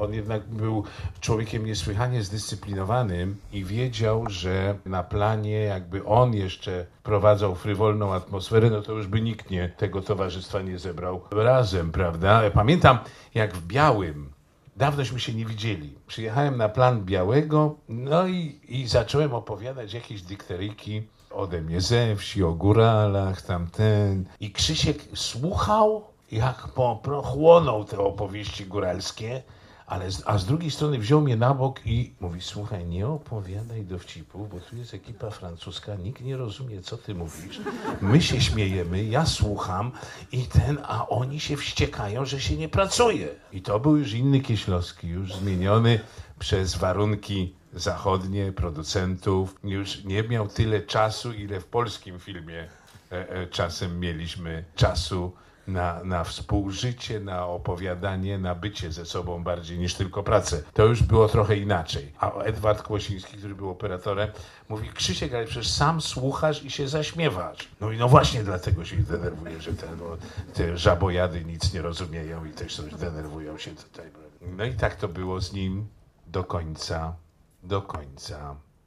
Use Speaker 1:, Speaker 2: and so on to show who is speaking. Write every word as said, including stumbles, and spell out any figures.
Speaker 1: On jednak był człowiekiem niesłychanie zdyscyplinowanym i wiedział, że na planie jakby on jeszcze wprowadzał frywolną atmosferę, no to już by nikt nie tego towarzystwa nie zebrał razem, prawda? Pamiętam, jak w Białym, dawnośmy się nie widzieli, przyjechałem na plan Białego, no i, i zacząłem opowiadać jakieś dykteryjki ode mnie ze wsi, o góralach, tamten. I Krzysiek słuchał, jak pochłonął te opowieści góralskie, ale z, a z drugiej strony wziął mnie na bok i mówi: słuchaj, nie opowiadaj dowcipów, bo tu jest ekipa francuska, nikt nie rozumie, co ty mówisz. My się śmiejemy, ja słucham i ten, a oni się wściekają, że się nie pracuje. I to był już inny Kieślowski, już zmieniony przez warunki zachodnie, producentów. Już nie miał tyle czasu, ile w polskim filmie e, e, czasem mieliśmy czasu na, na współżycie, na opowiadanie, na bycie ze sobą bardziej niż tylko pracę. To już było trochę inaczej. A Edward Kłosiński, który był operatorem, mówi: Krzysiek, ale przecież sam słuchasz i się zaśmiewasz. No i no właśnie dlatego się denerwuję, że te, no, te żabojady nic nie rozumieją i też coś denerwują się tutaj. No i tak to było z nim do końca, do końca.